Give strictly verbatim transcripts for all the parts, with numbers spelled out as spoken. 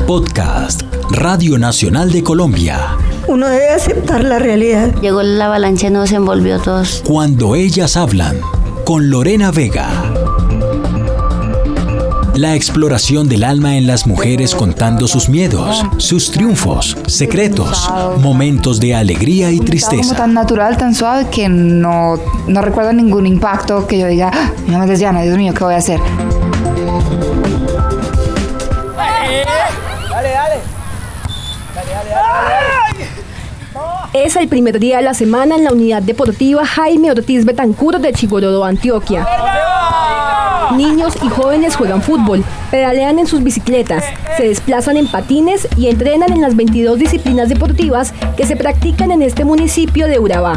Podcast, Radio Nacional de Colombia. Uno debe aceptar la realidad. Llegó la avalancha y nos envolvió todos. Cuando ellas hablan, con Lorena Vega. La exploración del alma en las mujeres contando sus miedos, sus triunfos, secretos, momentos de alegría y tristeza. Como tan natural, tan suave que no, no recuerdo ningún impacto que yo diga, ¡ah! Mi mamá es lesbiana, Dios mío, ¿qué voy a hacer? Dale, dale. Dale, dale, dale, dale. Es el primer día de la semana en la unidad deportiva Jaime Ortiz Betancur de Chigorodó, Antioquia. Niños y jóvenes juegan fútbol, pedalean en sus bicicletas, se desplazan en patines y entrenan en las veintidós disciplinas deportivas que se practican en este municipio de Urabá.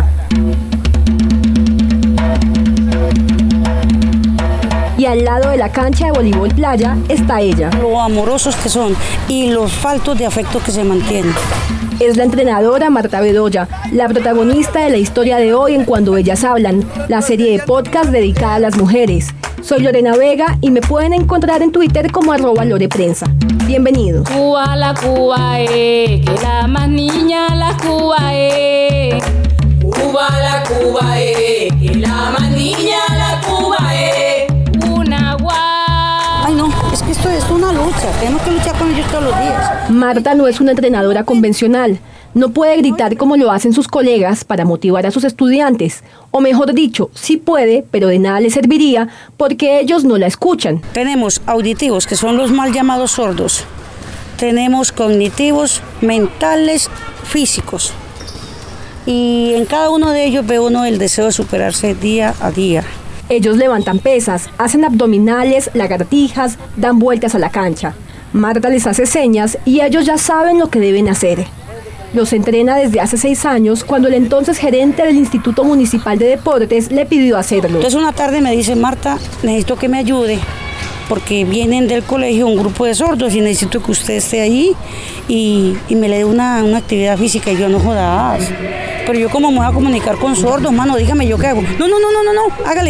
Y al lado de la cancha de voleibol playa está ella. Lo amorosos que son y los faltos de afecto que se mantienen. Es la entrenadora Marta Bedoya, la protagonista de la historia de hoy en Cuando Ellas Hablan, la serie de podcast dedicada a las mujeres. Soy Lorena Vega y me pueden encontrar en Twitter como arroba loreprensa. Bienvenidos. Cuba, la Cuba, eh, que la más niña la Cuba, eh. Cuba, la Cuba, eh, que la más niña la Cuba, eh. Una guay. Ay, no, es que esto es una lucha. Tenemos que luchar con ellos todos los días. Marta no es una entrenadora convencional. No puede gritar como lo hacen sus colegas para motivar a sus estudiantes. O mejor dicho, sí puede, pero de nada le serviría porque ellos no la escuchan. Tenemos auditivos, que son los mal llamados sordos. Tenemos cognitivos, mentales, físicos. Y en cada uno de ellos ve uno el deseo de superarse día a día. Ellos levantan pesas, hacen abdominales, lagartijas, dan vueltas a la cancha. Marta les hace señas y ellos ya saben lo que deben hacer. Los entrena desde hace seis años, cuando el entonces gerente del Instituto Municipal de Deportes le pidió hacerlo. Entonces una tarde me dice, Marta, necesito que me ayude, porque vienen del colegio un grupo de sordos y necesito que usted esté allí y, y me le dé una, una actividad física. Y yo, no jodas, pero yo cómo me voy a comunicar con sordos, mano, dígame yo qué hago. No, no, no, no, no, no, hágale.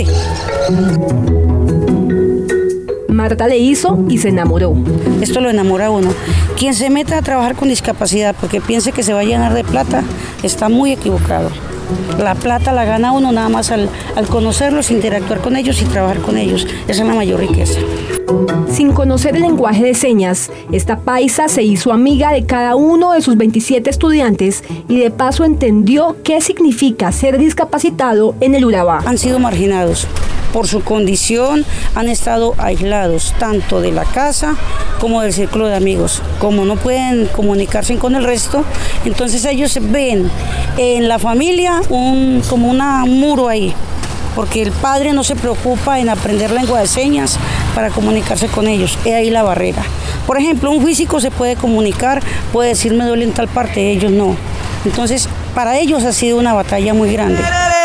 Marta le hizo y se enamoró. Esto lo enamora a uno. Quien se meta a trabajar con discapacidad porque piense que se va a llenar de plata, está muy equivocado. La plata la gana uno nada más al, al conocerlos, interactuar con ellos y trabajar con ellos. Esa es la mayor riqueza. Sin conocer el lenguaje de señas, esta paisa se hizo amiga de cada uno de sus veintisiete estudiantes y de paso entendió qué significa ser discapacitado en el Urabá. Han sido marginados. Por su condición han estado aislados tanto de la casa como del círculo de amigos. Como no pueden comunicarse con el resto, entonces ellos ven en la familia un, como una, un muro ahí, porque el padre no se preocupa en aprender lengua de señas para comunicarse con ellos. Es ahí la barrera. Por ejemplo, un físico se puede comunicar, puede decir me duele en tal parte, ellos no. Entonces, para ellos ha sido una batalla muy grande.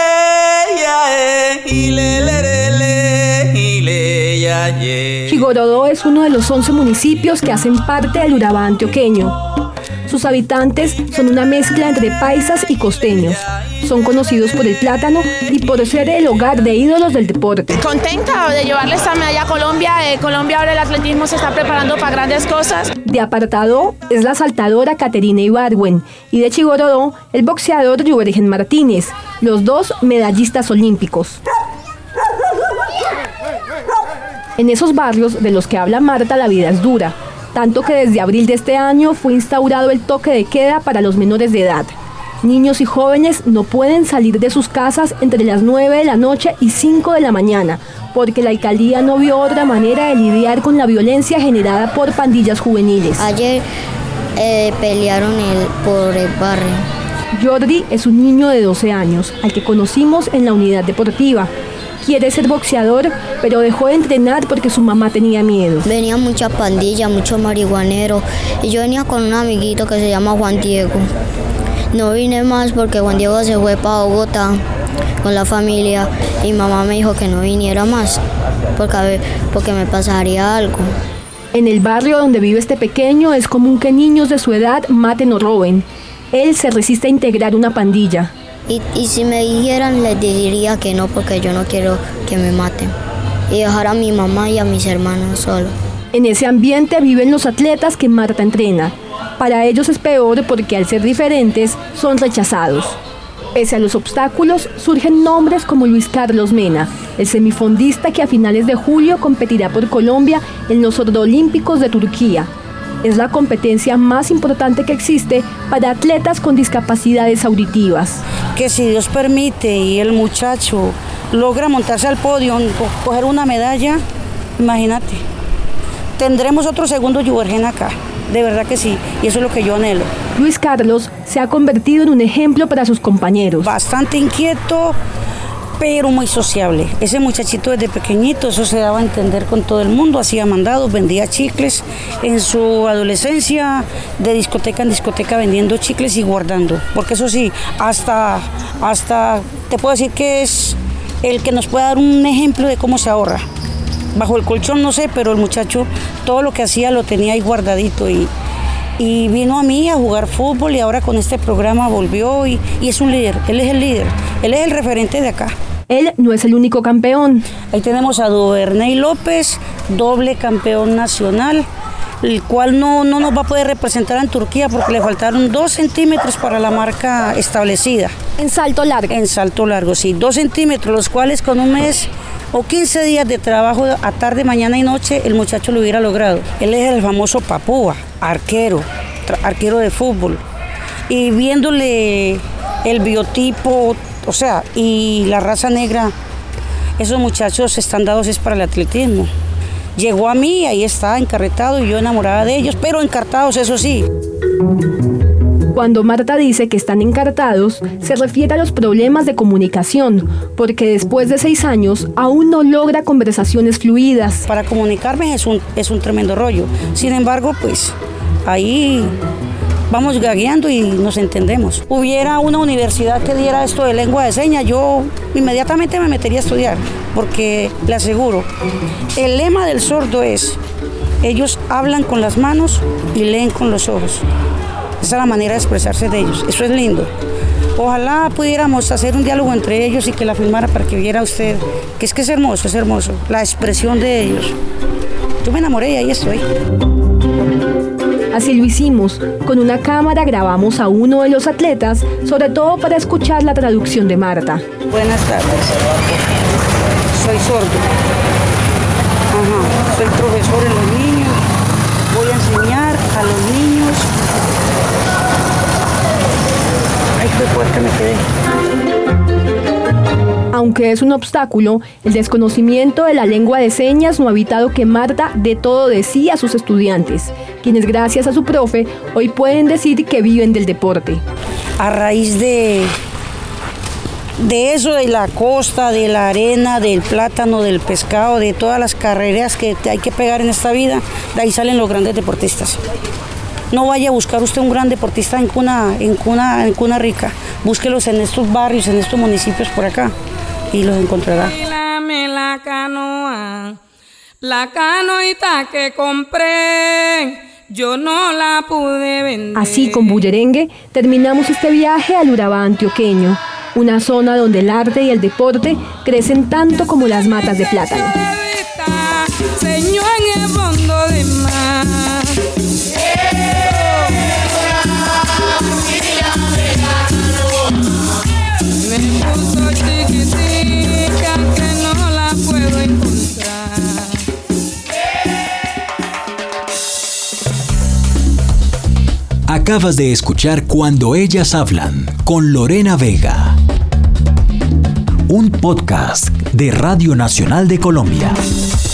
Chigorodó es uno de los once municipios que hacen parte del Urabá antioqueño. Sus habitantes son una mezcla entre paisas y costeños. Son conocidos por el plátano y por ser el hogar de ídolos del deporte. Contenta de llevarle esta medalla a Colombia. Eh, Colombia ahora el atletismo se está preparando para grandes cosas. De Apartadó es la saltadora Caterina Ibargüen y de Chigorodó el boxeador Juergen Martínez, los dos medallistas olímpicos. En esos barrios de los que habla Marta la vida es dura, tanto que desde abril de este año fue instaurado el toque de queda para los menores de edad. Niños y jóvenes no pueden salir de sus casas entre las nueve de la noche y cinco de la mañana, porque la alcaldía no vio otra manera de lidiar con la violencia generada por pandillas juveniles. Ayer eh, pelearon el, por el barrio. Jordi es un niño de doce años, al que conocimos en la unidad deportiva. Quiere ser boxeador, pero dejó de entrenar porque su mamá tenía miedo. Venía mucha pandilla, mucho marihuanero, y yo venía con un amiguito que se llama Juan Diego. No vine más porque Juan Diego se fue para Bogotá con la familia y mamá me dijo que no viniera más porque, porque me pasaría algo. En el barrio donde vive este pequeño es común que niños de su edad maten o roben. Él se resiste a integrar una pandilla. Y, y si me dijeran, les diría que no porque yo no quiero que me maten y dejar a mi mamá y a mis hermanos solos. En ese ambiente viven los atletas que Marta entrena. Para ellos es peor porque al ser diferentes son rechazados. Pese a los obstáculos, surgen nombres como Luis Carlos Mena, el semifondista que a finales de julio competirá por Colombia en los Olímpicos de Turquía. Es la competencia más importante que existe para atletas con discapacidades auditivas. Que si Dios permite y el muchacho logra montarse al podio, coger una medalla, imagínate, tendremos otro segundo Yubergen acá. De verdad que sí, y eso es lo que yo anhelo. Luis Carlos se ha convertido en un ejemplo para sus compañeros. Bastante inquieto, pero muy sociable. Ese muchachito desde pequeñito, eso se daba a entender con todo el mundo, hacía mandados, vendía chicles. En su adolescencia, de discoteca en discoteca, vendiendo chicles y guardando. Porque eso sí, hasta, hasta te puedo decir que es el que nos puede dar un ejemplo de cómo se ahorra. Bajo el colchón no sé, pero el muchacho todo lo que hacía lo tenía ahí guardadito y, y vino a mí a jugar fútbol y ahora con este programa volvió y, y es un líder, él es el líder, él es el referente de acá. Él no es el único campeón. Ahí tenemos a Duvernay López, doble campeón nacional, el cual no, no nos va a poder representar en Turquía porque le faltaron dos centímetros para la marca establecida. En salto largo. En salto largo, sí, dos centímetros, los cuales con un mes o quince días de trabajo a tarde, mañana y noche, el muchacho lo hubiera logrado. Él es el famoso Papúa, arquero, arquero de fútbol. Y viéndole el biotipo, o sea, y la raza negra, esos muchachos están dados es para el atletismo. Llegó a mí, ahí está, encarretado, y yo enamorada de ellos, pero encartados, eso sí. Cuando Marta dice que están encartados, se refiere a los problemas de comunicación, porque después de seis años aún no logra conversaciones fluidas. Para comunicarme es un, es un tremendo rollo. Sin embargo, pues ahí vamos gagueando y nos entendemos. Hubiera una universidad que diera esto de lengua de señas, yo inmediatamente me metería a estudiar, porque le aseguro, el lema del sordo es, ellos hablan con las manos y leen con los ojos. Esa es la manera de expresarse de ellos, eso es lindo. Ojalá pudiéramos hacer un diálogo entre ellos y que la filmara para que viera usted, que es que es hermoso, es hermoso, la expresión de ellos. Yo me enamoré y ahí estoy. Así lo hicimos, con una cámara grabamos a uno de los atletas, sobre todo para escuchar la traducción de Marta. Buenas tardes, soy sordo. Ajá, soy profesor en los niños, voy a enseñar a los niños. Ay, qué fuerte me quedé. Aunque es un obstáculo, el desconocimiento de la lengua de señas no ha evitado que Marta dé todo de sí a sus estudiantes, quienes gracias a su profe hoy pueden decir que viven del deporte. A raíz de, de eso, de la costa, de la arena, del plátano, del pescado, de todas las carreras que hay que pegar en esta vida, de ahí salen los grandes deportistas. No vaya a buscar usted un gran deportista en cuna, en cuna, en cuna rica. Búsquelos en estos barrios, en estos municipios por acá y los encontrará. La canoa, la canoita que compré, yo no la pude vender. Así, con bullerengue, terminamos este viaje al Urabá antioqueño, una zona donde el arte y el deporte crecen tanto como las matas de plátano. Señor en el fondo de mar. Me puso chiquitica que no la puedo encontrar. Acabas de escuchar Cuando ellas hablan con Lorena Vega, un podcast de Radio Nacional de Colombia.